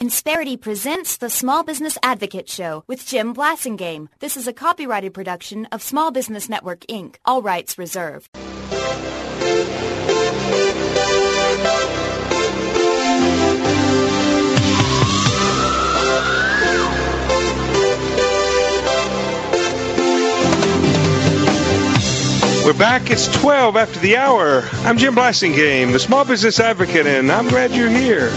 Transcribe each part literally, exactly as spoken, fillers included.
Insperity presents the Small Business Advocate Show with Jim Blasingame. This is a copyrighted production of Small Business Network, Incorporated. All rights reserved. We're back. It's twelve after the hour. I'm Jim Blasingame, the Small Business Advocate, and I'm glad you're here.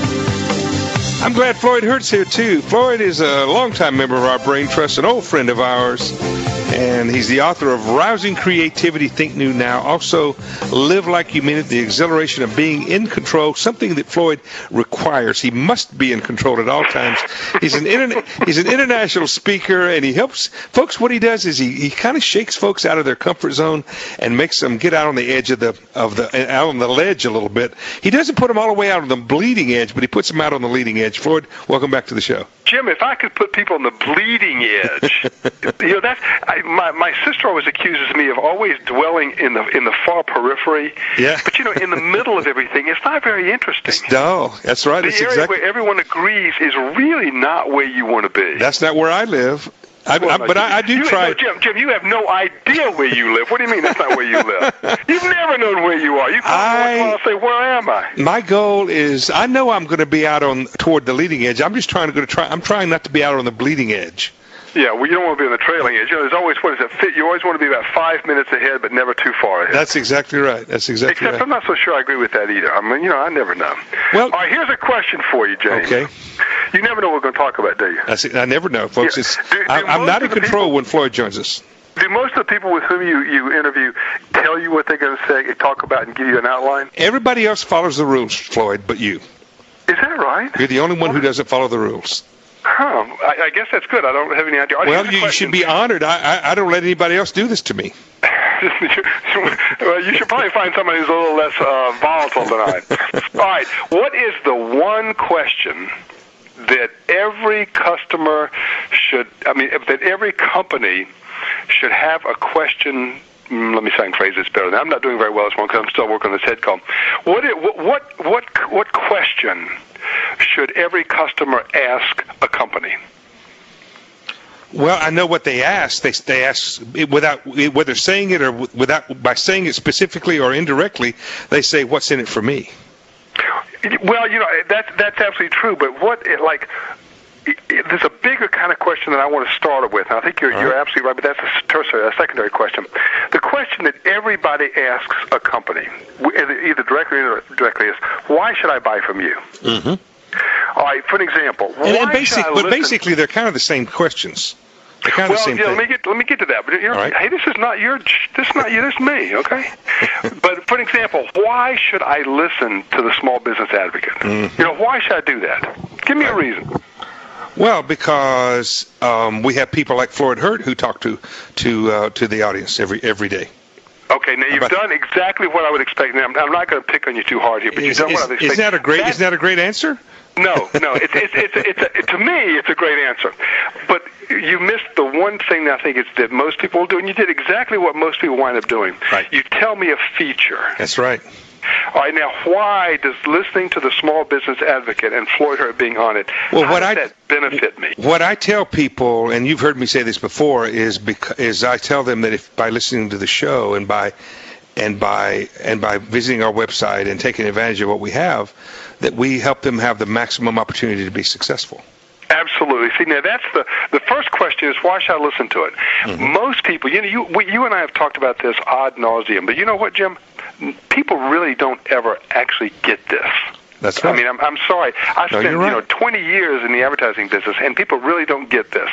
I'm glad Floyd Hurt's here, too. Floyd is a longtime member of our Brain Trust, an old friend of ours, and he's the author of Rousing Creativity, Think New Now. Also, Live Like You Mean It, the exhilaration of being in control, something that Floyd requires. He must be in control at all times. He's an interna- he's an international speaker, and he helps folks. What he does is he, he kind of shakes folks out of their comfort zone and makes them get out on the edge of the of the out on the ledge a little bit. He doesn't put them all the way out on the bleeding edge, but he puts them out on the leading edge. Floyd, welcome back to the show. Jim, if I could put people on the bleeding edge, you know, that's I, my my sister always accuses me of always dwelling in the in the far periphery. Yeah. But you know, in the middle of everything, it's not very interesting. It's dull. That's right. The It's area exactly. where everyone agrees is really not where you want to be. That's not where I live. I, Well, I, no, but you, I, I do you, try. No, Jim, Jim, you have no idea where you live. What do you mean that's not where you live? You've never known where you are. You come I- to and say, where am I? My goal is, I know I'm going to be out on toward the leading edge. I'm just trying to go to try. I'm trying not to be out on the bleeding edge. Yeah, well, you don't want to be on the trailing edge. You know, there's always, what is it, fit? You always want to be about five minutes ahead, but never too far ahead. That's exactly right. That's exactly Except right. I'm not so sure I agree with that either. I mean, you know, I never know. Well- all right, here's a question for you, James. Okay. You never know what we're going to talk about, do you? That's it. I never know, folks. Yeah. It's, Do- do I, I'm most not in of the control people- when Floyd joins us. Do most of the people with whom you, you interview tell you what they're going to say, talk about, and give you an outline? Everybody else follows the rules, Floyd, but you. Is that right? You're the only one who doesn't follow the rules. Huh. I, I guess that's good. I don't have any idea. All right, Well, here's a you question. should be honored. I, I, I don't let anybody else do this to me. Well, you should probably find somebody who's a little less uh, volatile than I. All right. What is the one question that every customer should, I mean, that every company should have a question? mm, Let me try and phrase this better. I'm not doing very well this morning because I'm still working on this head comb. What, it, what, what, what, what question should every customer ask a company? Well, I know what they ask. They they ask it without whether saying it or without by saying it specifically or indirectly. They say, "What's in it for me?" Well, you know, that's that's absolutely true. But what, it, like, it, it, there's a bigger kind of question that I want to start it with. And I think you're, you're absolutely right, but that's a tertiary, a secondary question. The question that everybody asks a company, either directly or indirectly, is, why should I buy from you? Mm-hmm. All right, for an example, And, why and basic, should I but listen? basically, they're kind of the same questions. They're kind of Well, the same yeah, thing. let me get let me get to that. But you're, All right. hey, this is not your this is not you. This is me. Okay. But for an example, why should I listen to the Small Business Advocate? Mm-hmm. You know, why should I do that? Give me a reason. Well, because um, we have people like Floyd Hurt who talk to to uh, to the audience every every day. Okay, now you've About- done exactly what I would expect. Now, I'm, I'm not going to pick on you too hard here, but Is, you've done is, what I would expect. isn't that a great? That- Isn't that a great answer? No, no. It's it's it's, it's a, to me, it's a great answer. But you missed the one thing that I think it's that most people do, and you did exactly what most people wind up doing. Right. You tell me a feature. That's right. All right, now why does listening to the Small Business Advocate and Floyd Hurt being on it, Well, how what does I- that benefit me? What I tell people, and you've heard me say this before, is because is I tell them that if by listening to the show and by and by and by visiting our website and taking advantage of what we have, that we help them have the maximum opportunity to be successful. Absolutely. See, now that's the the first question is why should I listen to it? Mm-hmm. Most people, you know, you we, you and I have talked about this ad nauseum, but you know what, Jim? People really don't ever actually get this. That's right. I mean, I'm I'm sorry. I No, spent you're right. you know twenty years in the advertising business, and people really don't get this.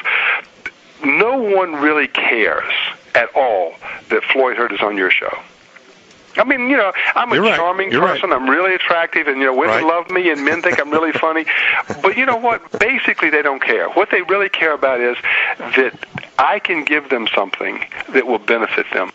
No one really cares at all that Floyd Hurt is on your show. I mean, you know, I'm a You're right. charming You're person. right. I'm really attractive, and, you know, women Right. love me, and men think I'm really funny. But you know what? Basically, they don't care. What they really care about is that I can give them something that will benefit them.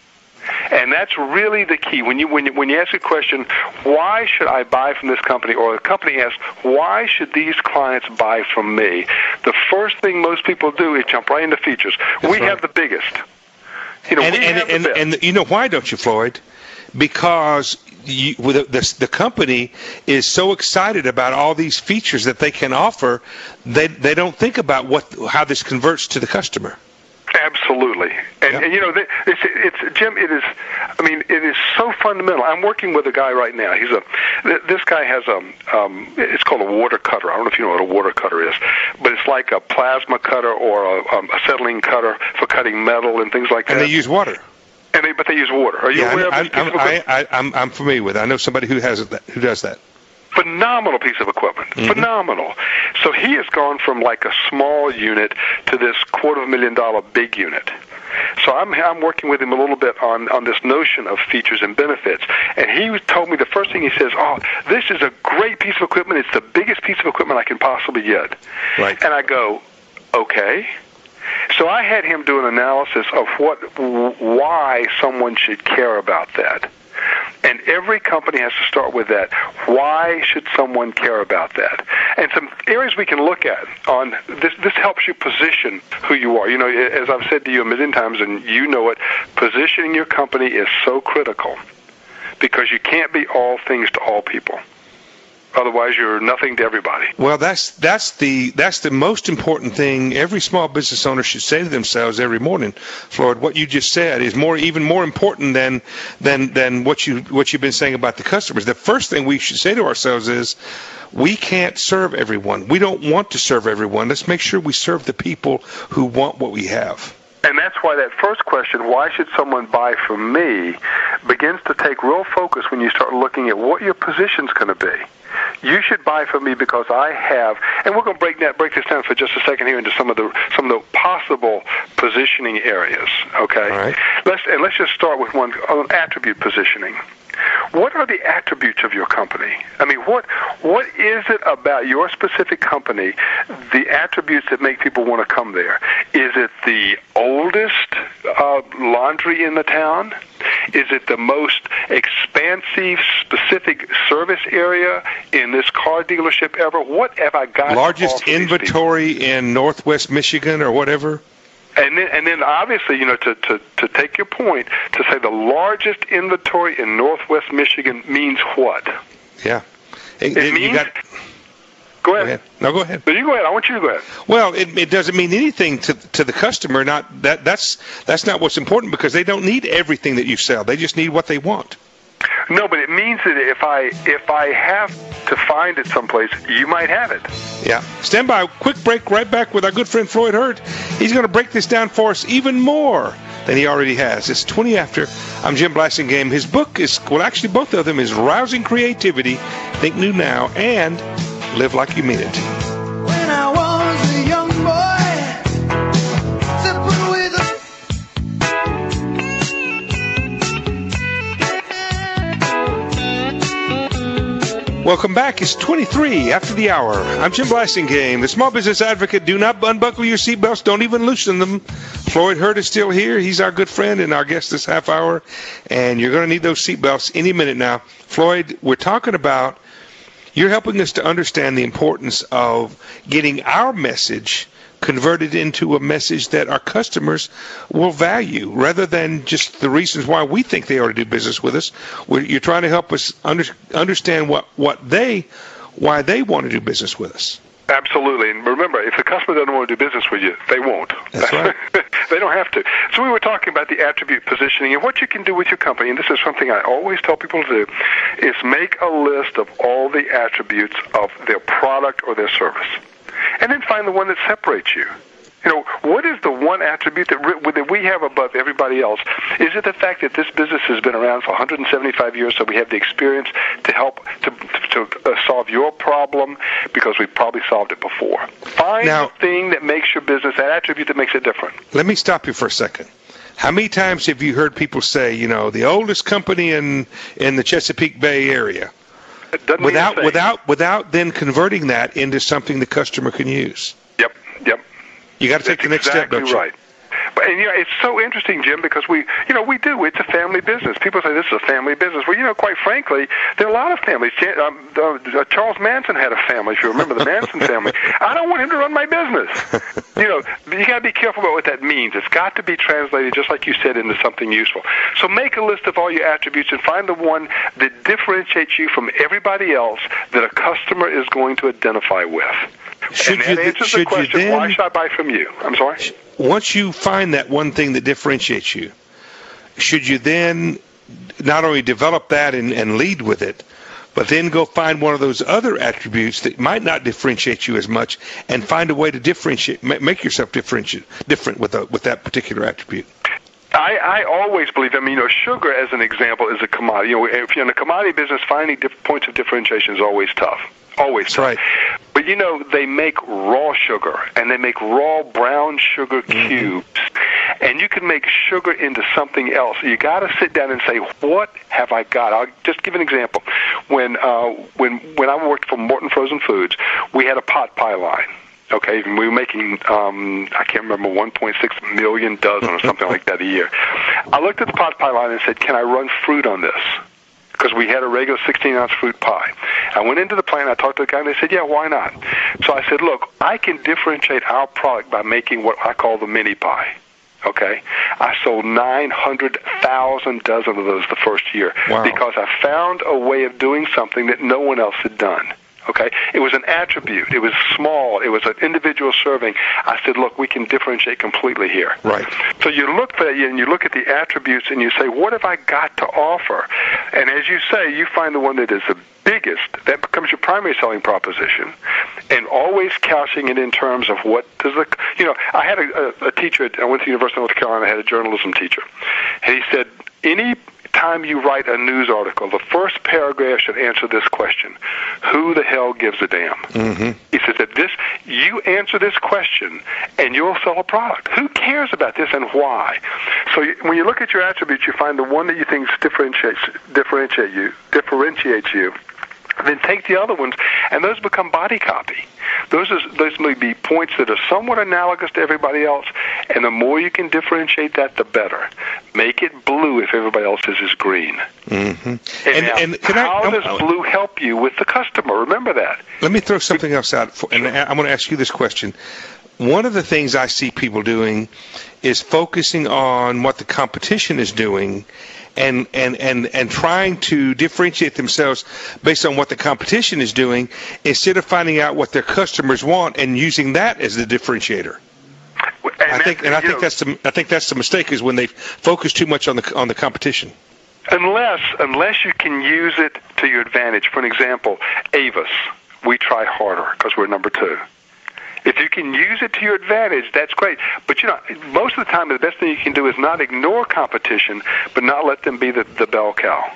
And that's really the key. When you when you, when you ask a question, why should I buy from this company, or the company asks, why should these clients buy from me? The first thing most people do is jump right into features. That's we right. have the biggest. You know, and we and have the and, best. and you know why don't you, Floyd? because you, the, the, the company is so excited about all these features that they can offer, they they don't think about what how this converts to the customer. Absolutely, and, yep. and you know, it's, it's Jim. It is, I mean, it is so fundamental. I'm working with a guy right now. He's a, this guy has a, um, it's called a water cutter. I don't know if you know what a water cutter is, but it's like a plasma cutter or a, um, acetylene cutter for cutting metal and things like that. And they use water. And they, but they use water. Are you yeah, aware I, of this? I'm, I, I, I'm, I'm familiar with it. I know somebody who has it, who does that. Phenomenal piece of equipment. Mm-hmm. Phenomenal. So he has gone from like a small unit to this quarter of a million dollar big unit. So I'm I'm working with him a little bit on, on this notion of features and benefits. And he told me the first thing he says, oh, this is a great piece of equipment. It's the biggest piece of equipment I can possibly get. Right. And I go, okay. So I had him do an analysis of what, why someone should care about that. And every company has to start with that. Why should someone care about that? And some areas we can look at on this. This helps you position who you are. You know, as I've said to you a million times, and you know it, positioning your company is so critical because you can't be all things to all people. Otherwise, you're nothing to everybody. Well, that's that's the that's the most important thing every small business owner should say to themselves every morning. Floyd, what you just said is more even more important than than than what you what you've been saying about the customers. The first thing we should say to ourselves is, we can't serve everyone. We don't want to serve everyone. Let's make sure we serve the people who want what we have. And that's why that first question, why should someone buy from me, begins to take real focus when you start looking at what your position's going to be. You should buy from me because I have, and we're going to break that break this down for just a second here into some of the some of the possible positioning areas. Okay, all right. Let's and let's just start with one on attribute positioning. What are the attributes of your company? I mean, what what is it about your specific company, the attributes that make people want to come there? Is it the oldest uh, laundry in the town? Is it the most expansive, specific service area in this car dealership ever? What have I got? Largest inventory in Northwest Michigan or whatever? And then, and then, obviously, you know, to, to, to take your point, to say the largest inventory in Northwest Michigan means what? Yeah. It, it means... You got, go, ahead. go ahead. No, go ahead. No, you go ahead. I want you to go ahead. Well, it, it doesn't mean anything to to the customer. Not that that's that's not what's important because they don't need everything that you sell. They just need what they want. No, but it means that if I if I have to find it someplace, you might have it. Yeah. Stand by. Quick break. Right back with our good friend Floyd Hurt. He's going to break this down for us even more than he already has. It's twenty after. I'm Jim Blasingame. His book is, well, actually both of them is Rousing Creativity, Think New Now, and Live Like You Mean It. When I was a young boy, sipping with a Welcome back. It's twenty-three after the hour. I'm Jim Blasingame, the Small Business Advocate. Do not unbuckle your seatbelts. Don't even loosen them. Floyd Hurt is still here. He's our good friend and our guest this half hour. And you're going to need those seatbelts any minute now. Floyd, we're talking about, you're helping us to understand the importance of getting our message converted into a message that our customers will value rather than just the reasons why we think they ought to do business with us. We're, you're trying to help us under, understand what, what they, why they want to do business with us. Absolutely. And remember, if the customer doesn't want to do business with you, they won't. That's right. They don't have to. So we were talking about the attribute positioning and what you can do with your company. And this is something I always tell people to do, is make a list of all the attributes of their product or their service. And then find the one that separates you. You know, what is the one attribute that, re- that we have above everybody else? Is it the fact that this business has been around for one hundred seventy-five years, so we have the experience to help to, to uh, solve your problem because we probably solved it before? Find now, the thing that makes your business, that attribute that makes it different. Let me stop you for a second. How many times have you heard people say, you know, the oldest company in, in the Chesapeake Bay area? Without without without then converting that into something the customer can use. Yep, yep. You got to take That's the next exactly step, don't you? Right. But, and, you know, it's so interesting, Jim, because we, you know, we do. It's a family business. People say this is a family business. Well, you know, quite frankly, there are a lot of families. Um, uh, Charles Manson had a family, if you remember the Manson family. I don't want him to run my business. you know, you got to be careful about what that means. It's got to be translated, just like you said, into something useful. So make a list of all your attributes and find the one that differentiates you from everybody else that a customer is going to identify with. Should and that you, answers should the question, you then, why should I buy from you? I'm sorry? Once you find that one thing that differentiates you, should you then not only develop that and, and lead with it, but then go find one of those other attributes that might not differentiate you as much and find a way to differentiate, make yourself differentiate, different with, a, with that particular attribute? I, I always believe, I mean, you know, sugar, as an example, is a commodity. You know, if you're in the commodity business, finding diff- points of differentiation is always tough. Always That's tough. right. But, you know, they make raw sugar, and they make raw brown sugar cubes, mm-hmm. and you can make sugar into something else. You got to sit down and say, what have I got? I'll just give an example. When uh, when when I worked for Morton Frozen Foods, we had a pot pie line. Okay, and we were making, um, I can't remember, one point six million dozen or something like that a year. I looked at the pot pie line and said, can I run fruit on this? Because we had a regular sixteen-ounce fruit pie. I went into the plant, I talked to the guy, and they said, yeah, why not? So I said, look, I can differentiate our product by making what I call the mini pie. Okay? I sold nine hundred thousand dozen of those the first year wow. because I found a way of doing something that no one else had done. Okay, it was an attribute. It was small. It was an individual serving. I said, look, we can differentiate completely here. Right. So you look for that, and you look at the attributes, and you say, what have I got to offer? And as you say, you find the one that is the biggest. That becomes your primary selling proposition, and always couching it in terms of what does the, you know, I had a, a, a teacher, I went to the University of North Carolina, I had a journalism teacher, and he said, any time you write a news article, the first paragraph should answer this question: who the hell gives a damn? Mm-hmm. He says that this, you answer this question, and you'll sell a product. Who cares about this and why? So you, when you look at your attributes, you find the one that you think differentiates differentiate you, differentiates you. Then take the other ones, and those become body copy. Those is, those may be points that are somewhat analogous to everybody else, and the more you can differentiate that, the better. Make it blue if everybody else's is green. Mm-hmm. And, And, now, and can how I, does um, blue help you with the customer? Remember that. Let me throw something else out, for, and I'm going to ask you this question. One of the things I see people doing is focusing on what the competition is doing and, and, and, and trying to differentiate themselves based on what the competition is doing instead of finding out what their customers want and using that as the differentiator. And I think, and I think know, that's the I think that's the mistake, is when they focus too much on the on the competition. Unless unless you can use it to your advantage. For an example, Avis, we try harder because we're number two. If you can use it to your advantage, that's great. But, you know, most of the time the best thing you can do is not ignore competition, but not let them be the, the bell cow.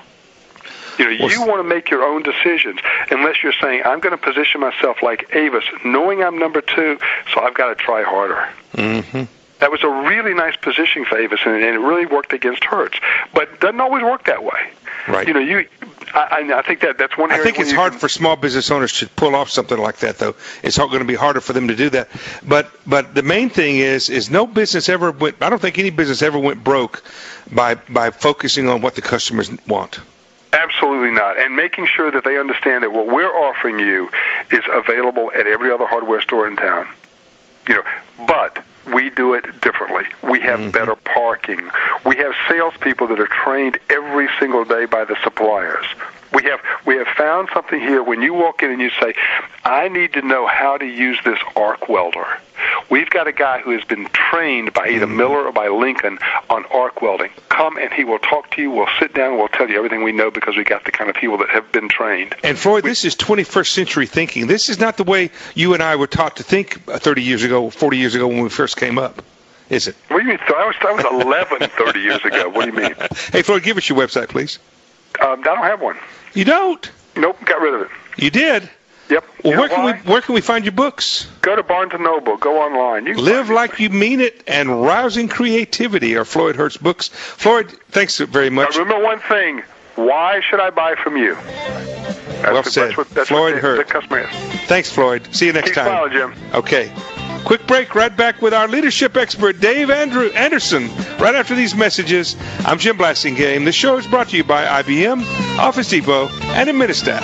You know, you want to make your own decisions unless you're saying, I'm going to position myself like Avis, knowing I'm number two, so I've got to try harder. Mm-hmm. That was a really nice positioning for Avis, and it really worked against Hertz. But it doesn't always work that way. Right. You know, you. I, I think that that's one area. I think it's hard can, for small business owners to pull off something like that, though. It's going to be harder for them to do that. But but the main thing is is no business ever went. I don't think any business ever went broke by by focusing on what the customers want. Absolutely not. And making sure that they understand that what we're offering you is available at every other hardware store in town. You know, but we do it differently. We have mm-hmm. better parking. We have salespeople that are trained every single day by the suppliers. We have we have found something here. When you walk in and you say, I need to know how to use this arc welder, we've got a guy who has been trained by either Miller or by Lincoln on arc welding. Come and he will talk to you. We'll sit down and we'll tell you everything we know because we got the kind of people that have been trained. And Floyd, we, this is twenty-first century thinking. This is not the way you and I were taught to think thirty years ago, forty years ago when we first came up, is it? What do you mean? I was, I was eleven thirty years ago. What do you mean? Hey, Floyd, give us your website, please. Um, I don't have one. You don't? Nope, got rid of it. You did? Yep. Well, you where can why? we where can we find your books? Go to Barnes and Noble. Go online. You Live Like You Mean It and Rousing Creativity are Floyd Hertz books. Floyd, thanks very much. Now remember one thing. Why should I buy from you? That's well the, said. That's what, that's Floyd what the, Hertz. the customer is. Thanks, Floyd. See you next Keep time. smiling, Jim. Okay. Quick break, right back with our leadership expert, Dave Andrew Anderson. Right after these messages, I'm Jim Blasingame. The show is brought to you by I B M, Office Depot, and Administaff.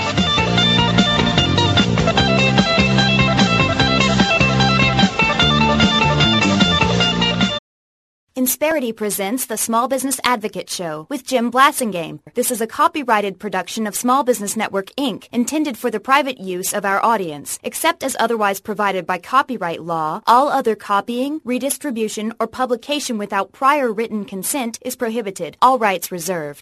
Insperity presents the Small Business Advocate Show with Jim Blasingame. This is a copyrighted production of Small Business Network, Incorporated, intended for the private use of our audience. Except as otherwise provided by copyright law, all other copying, redistribution, or publication without prior written consent is prohibited. All rights reserved.